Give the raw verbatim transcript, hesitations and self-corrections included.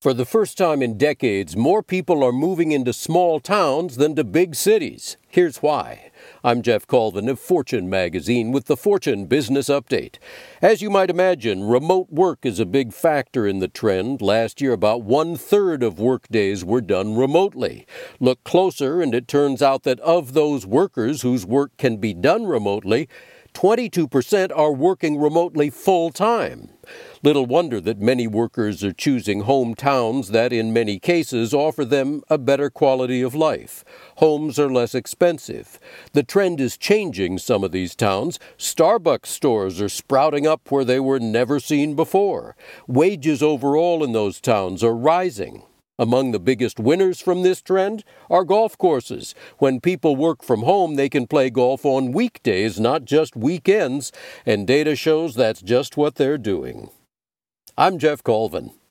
For the first time in decades, more people are moving into small towns than to big cities. Here's why. I'm Jeff Colvin of Fortune magazine with the Fortune Business Update. As you might imagine, remote work is a big factor in the trend. Last year, about one-third of workdays were done remotely. Look closer, and it turns out that of those workers whose work can be done remotely, twenty-two percent are working remotely full-time. Little wonder that many workers are choosing hometowns that, in many cases, offer them a better quality of life. Homes are less expensive. The trend is changing some of these towns. Starbucks stores are sprouting up where they were never seen before. Wages overall in those towns are rising. Among the biggest winners from this trend are golf courses. When people work from home, they can play golf on weekdays, not just weekends, and data shows that's just what they're doing. I'm Jeff Colvin.